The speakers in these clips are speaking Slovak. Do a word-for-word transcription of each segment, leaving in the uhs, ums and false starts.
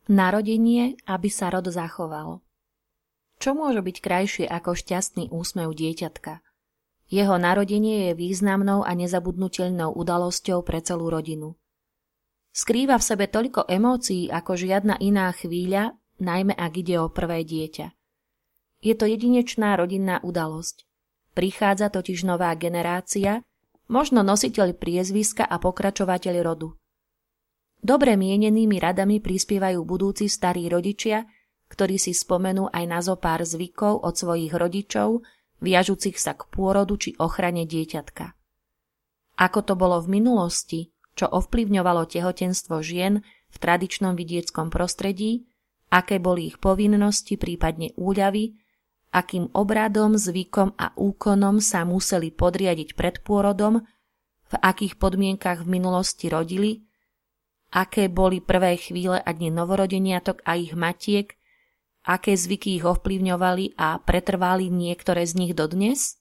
Narodenie, aby sa rod zachoval. Čo môže byť krajšie ako šťastný úsmev dieťatka? Jeho narodenie je významnou a nezabudnuteľnou udalosťou pre celú rodinu. Skrýva v sebe toľko emócií ako žiadna iná chvíľa, najmä ak ide o prvé dieťa. Je to jedinečná rodinná udalosť. Prichádza totiž nová generácia, možno nositeľ priezviska a pokračovateľ rodu. Dobre mienenými radami prispievajú budúci starí rodičia, ktorí si spomenú aj na zo pár zvykov od svojich rodičov, viažúcich sa k pôrodu či ochrane dieťatka. Ako to bolo v minulosti, čo ovplyvňovalo tehotenstvo žien v tradičnom vidieckom prostredí, aké boli ich povinnosti, prípadne úľavy, akým obradom, zvykom a úkonom sa museli podriadiť pred pôrodom, v akých podmienkach v minulosti rodili, aké boli prvé chvíle a dni novorodeniatok a ich matiek, aké zvyky ich ovplyvňovali a pretrvali niektoré z nich dodnes?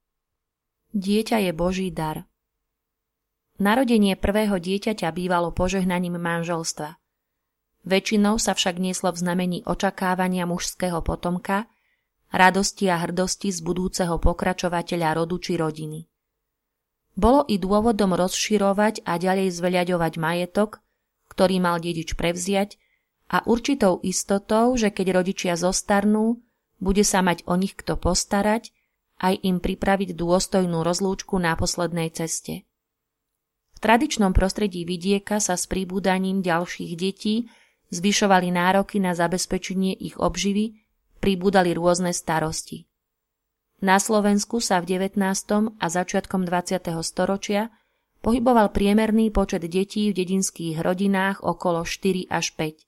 Dieťa je Boží dar. Narodenie prvého dieťaťa bývalo požehnaním manželstva. Väčšinou sa však nieslo v znamení očakávania mužského potomka, radosti a hrdosti z budúceho pokračovateľa rodu či rodiny. Bolo i dôvodom rozširovať a ďalej zveľaďovať majetok, ktorý mal dedič prevziať, a určitou istotou, že keď rodičia zostarnú, bude sa mať o nich kto postarať, aj im pripraviť dôstojnú rozlúčku na poslednej ceste. V tradičnom prostredí vidieka sa s pribúdaním ďalších detí zvyšovali nároky na zabezpečenie ich obživy, pribúdali rôzne starosti. Na Slovensku sa v devätnástom a začiatkom dvadsiateho storočia pohyboval priemerný počet detí v dedinských rodinách okolo štyri až päť.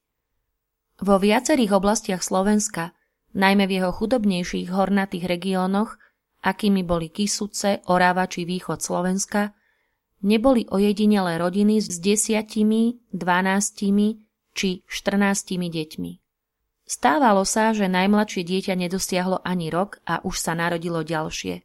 Vo viacerých oblastiach Slovenska, najmä v jeho chudobnejších hornatých regiónoch, akými boli Kysuce, Orava či východ Slovenska, neboli ojedinelé rodiny s desiatimi, dvanástimi či štrnástimi deťmi. Stávalo sa, že najmladšie dieťa nedosiahlo ani rok a už sa narodilo ďalšie.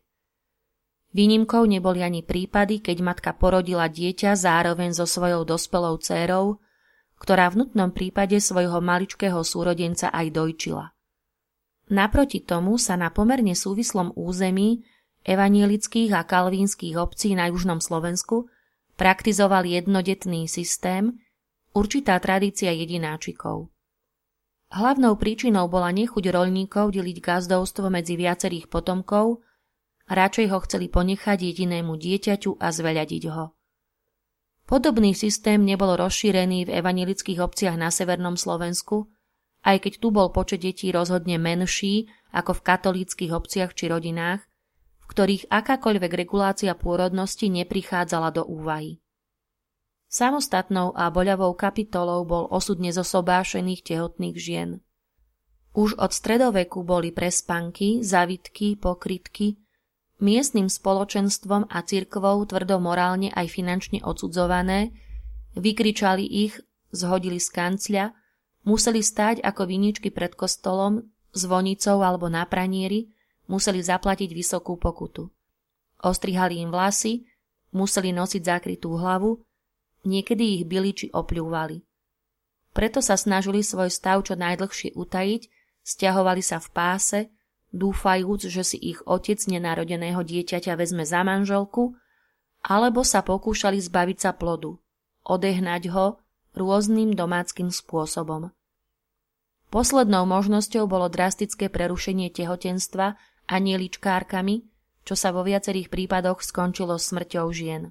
Výnimkou neboli ani prípady, keď matka porodila dieťa zároveň so svojou dospelou dcérou, ktorá v nutnom prípade svojho maličkého súrodenca aj dojčila. Naproti tomu sa na pomerne súvislom území evanielických a kalvínskych obcí na južnom Slovensku praktizoval jednodetný systém, určitá tradícia jedináčikov. Hlavnou príčinou bola nechuť roľníkov deliť gazdovstvo medzi viacerých potomkov, radšej ho chceli ponechať jedinému dieťaťu a zveľadiť ho. Podobný systém nebol rozšírený v evanielických obciach na severnom Slovensku, aj keď tu bol počet detí rozhodne menší ako v katolíckych obciach či rodinách, v ktorých akákoľvek regulácia pôrodnosti neprichádzala do úvahy. Samostatnou a boľavou kapitolou bol osud nezosobášených tehotných žien. Už od stredoveku boli prespanky, zavitky, pokrytky miestnym spoločenstvom a cirkvou tvrdo morálne aj finančne odsudzované, vykričali ich, zhodili z kancľa, museli stáť ako viničky pred kostolom, zvonicou alebo na pranieri, museli zaplatiť vysokú pokutu. Ostrihali im vlasy, museli nosiť zakrytú hlavu, niekedy ich bili či opľúvali. Preto sa snažili svoj stav čo najdlhšie utajiť, sťahovali sa v páse, dúfajúc, že si ich otec nenarodeného dieťaťa vezme za manželku, alebo sa pokúšali zbaviť sa plodu, odehnať ho rôznym domáckym spôsobom. Poslednou možnosťou bolo drastické prerušenie tehotenstva anieličkárkami, čo sa vo viacerých prípadoch skončilo smrťou žien.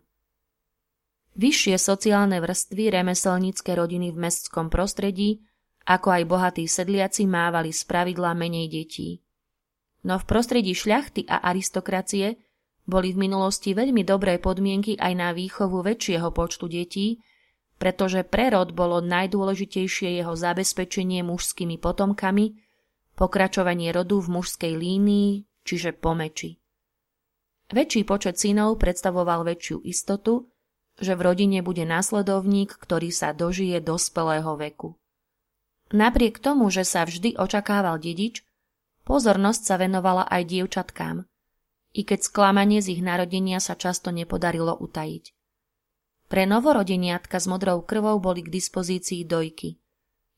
Vyššie sociálne vrstvy remeselnícke rodiny v mestskom prostredí, ako aj bohatí sedliaci mávali spravidla menej detí. No v prostredí šľachty a aristokracie boli v minulosti veľmi dobré podmienky aj na výchovu väčšieho počtu detí, pretože pre rod bolo najdôležitejšie jeho zabezpečenie mužskými potomkami, pokračovanie rodu v mužskej línii, čiže po meči. Väčší počet synov predstavoval väčšiu istotu, že v rodine bude následovník, ktorý sa dožije dospelého veku. Napriek tomu, že sa vždy očakával dedič, pozornosť sa venovala aj dievčatkám, i keď sklamanie z ich narodenia sa často nepodarilo utajiť. Pre novorodeniatka s modrou krvou boli k dispozícii dojky.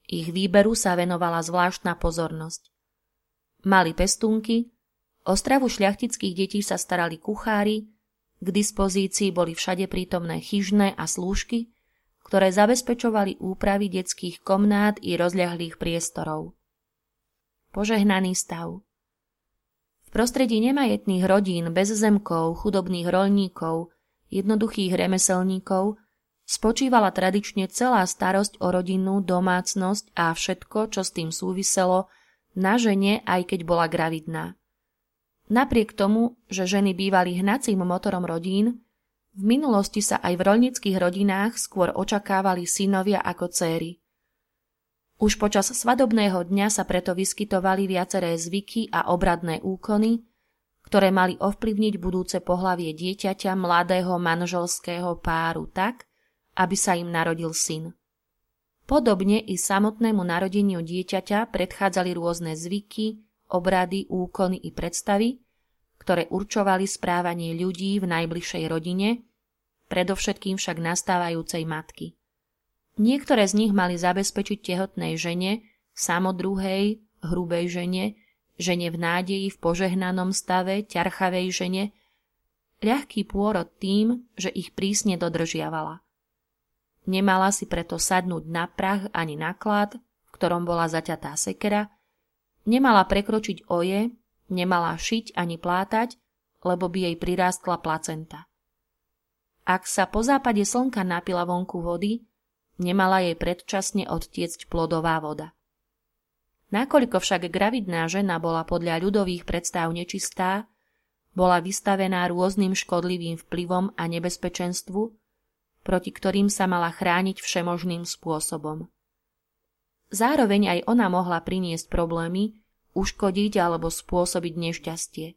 Ich výberu sa venovala zvláštna pozornosť. Mali pestúnky, o stravu šľachtických detí sa starali kuchári, k dispozícii boli všade prítomné chyžné a slúžky, ktoré zabezpečovali úpravy detských komnát i rozľahlých priestorov. Požehnaný stav. V prostredí nemajetných rodín, bezzemkov, chudobných roľníkov, jednoduchých remeselníkov spočívala tradične celá starosť o rodinnú domácnosť a všetko, čo s tým súviselo, na žene, aj keď bola gravidná. Napriek tomu, že ženy bývali hnacím motorom rodín, v minulosti sa aj v roľníckych rodinách skôr očakávali synovia ako céry. Už počas svadobného dňa sa preto vyskytovali viaceré zvyky a obradné úkony, ktoré mali ovplyvniť budúce pohlavie dieťaťa mladého manželského páru tak, aby sa im narodil syn. Podobne i samotnému narodeniu dieťaťa predchádzali rôzne zvyky, obrady, úkony i predstavy, ktoré určovali správanie ľudí v najbližšej rodine, predovšetkým však nastávajúcej matky. Niektoré z nich mali zabezpečiť tehotnej žene, samodruhej, hrubej žene, žene v nádeji v požehnanom stave, ťarchavej žene, ľahký pôrod tým, že ich prísne dodržiavala. Nemala si preto sadnúť na prah ani na klad, v ktorom bola zaťatá sekera, nemala prekročiť oje, nemala šiť ani plátať, lebo by jej prirástla placenta. Ak sa po západe slnka napila vonku vody, nemala jej predčasne odtiecť plodová voda. Nakoľko však gravidná žena bola podľa ľudových predstáv nečistá, bola vystavená rôznym škodlivým vplyvom a nebezpečenstvu, proti ktorým sa mala chrániť všemožným spôsobom. Zároveň aj ona mohla priniesť problémy, uškodiť alebo spôsobiť nešťastie.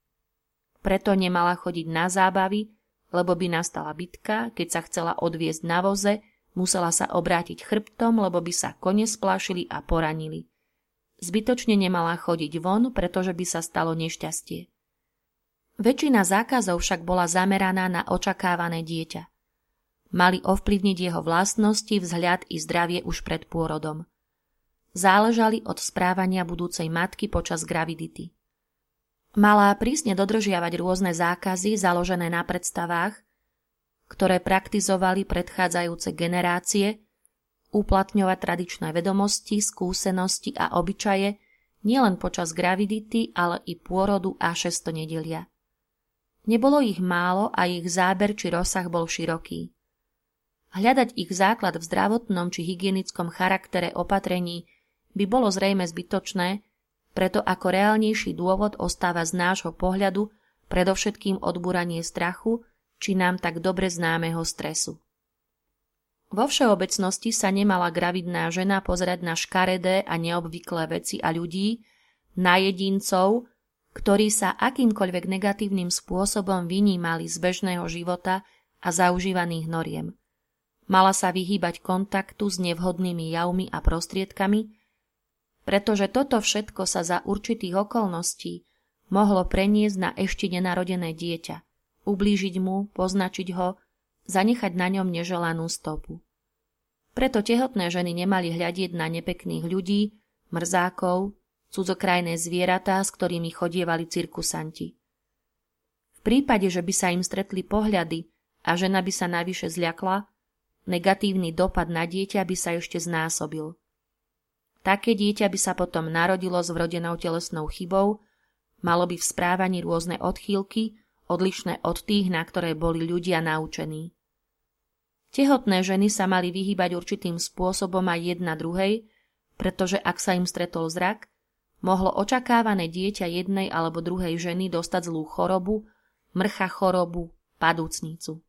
Preto nemala chodiť na zábavy, lebo by nastala bitka, keď sa chcela odviezť na voze, musela sa obrátiť chrbtom, lebo by sa kone splášili a poranili. Zbytočne nemala chodiť von, pretože by sa stalo nešťastie. Väčšina zákazov však bola zameraná na očakávané dieťa. Mali ovplyvniť jeho vlastnosti, vzhľad i zdravie už pred pôrodom. Záležali od správania budúcej matky počas gravidity. Mala prísne dodržiavať rôzne zákazy založené na predstavách, ktoré praktizovali predchádzajúce generácie, uplatňovať tradičné vedomosti, skúsenosti a obyčaje nielen počas gravidity, ale i pôrodu a šestonedelia. Nebolo ich málo a ich záber či rozsah bol široký. Hľadať ich základ v zdravotnom či hygienickom charaktere opatrení by bolo zrejme zbytočné, preto ako reálnejší dôvod ostáva z nášho pohľadu predovšetkým odbúranie strachu či nám tak dobre známeho stresu. Vo všeobecnosti sa nemala gravidná žena pozerať na škaredé a neobvyklé veci a ľudí, na jedincov, ktorí sa akýmkoľvek negatívnym spôsobom vynímali z bežného života a zaužívaných noriem. Mala sa vyhýbať kontaktu s nevhodnými javmi a prostriedkami, pretože toto všetko sa za určitých okolností mohlo preniesť na ešte nenarodené dieťa, ublížiť mu, poznačiť ho, zanechať na ňom neželanú stopu. Preto tehotné ženy nemali hľadieť na nepekných ľudí, mrzákov, cudzokrajné zvieratá, s ktorými chodievali cirkusanti. V prípade, že by sa im stretli pohľady a žena by sa navyše zľakla, negatívny dopad na dieťa by sa ešte znásobil. Také dieťa by sa potom narodilo s vrodenou telesnou chybou, malo by v správaní rôzne odchýlky, odlišné od tých, na ktoré boli ľudia naučení. Tehotné ženy sa mali vyhýbať určitým spôsobom aj jedna druhej, pretože ak sa im stretol zrak, mohlo očakávané dieťa jednej alebo druhej ženy dostať zlú chorobu, mrcha chorobu, padúcnicu.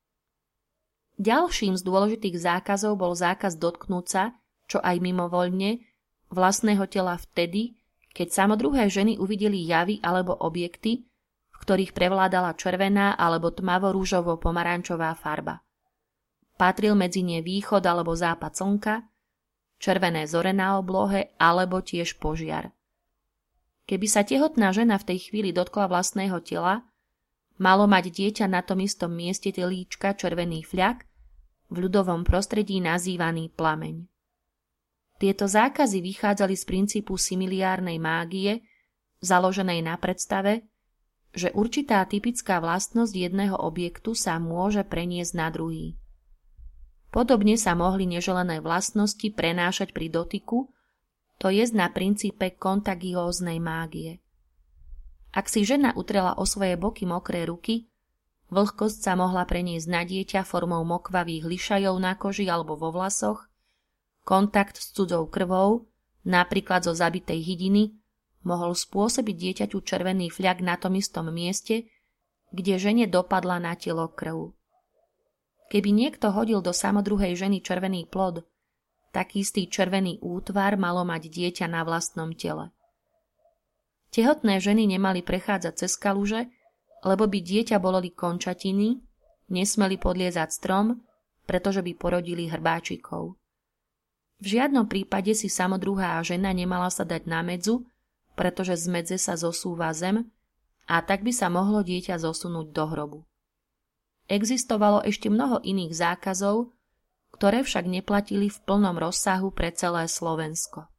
Ďalším z dôležitých zákazov bol zákaz dotknúť sa, čo aj mimovoľne, vlastného tela vtedy, keď samodruhé ženy uvideli javy alebo objekty, v ktorých prevládala červená alebo tmavo-rúžovo-pomarančová farba. Patril medzi ne východ alebo západ slnka, červené zore na oblohe alebo tiež požiar. Keby sa tehotná žena v tej chvíli dotkla vlastného tela, malo mať dieťa na tom istom mieste telíčka červený fľak, v ľudovom prostredí nazývaný plameň. Tieto zákazy vychádzali z princípu similiárnej mágie, založenej na predstave, že určitá typická vlastnosť jedného objektu sa môže preniesť na druhý. Podobne sa mohli neželané vlastnosti prenášať pri dotyku, to je na princípe kontagióznej mágie. Ak si žena utrela o svoje boky mokré ruky, vlhkosť sa mohla preniesť na dieťa formou mokvavých lišajov na koži alebo vo vlasoch, kontakt s cudzou krvou, napríklad zo zabitej hydiny, mohol spôsobiť dieťaťu červený fľak na tom istom mieste, kde žene dopadla na telo krv. Keby niekto hodil do samodruhej ženy červený plod, taký istý červený útvar malo mať dieťa na vlastnom tele. Tehotné ženy nemali prechádzať cez kaluže, lebo by dieťa boleli končatiny, nesmeli podliezať strom, pretože by porodili hrbáčikov. V žiadnom prípade si samodruhá žena nemala sa dať na medzu, pretože z medze sa zosúva zem a tak by sa mohlo dieťa zosunúť do hrobu. Existovalo ešte mnoho iných zákazov, ktoré však neplatili v plnom rozsahu pre celé Slovensko.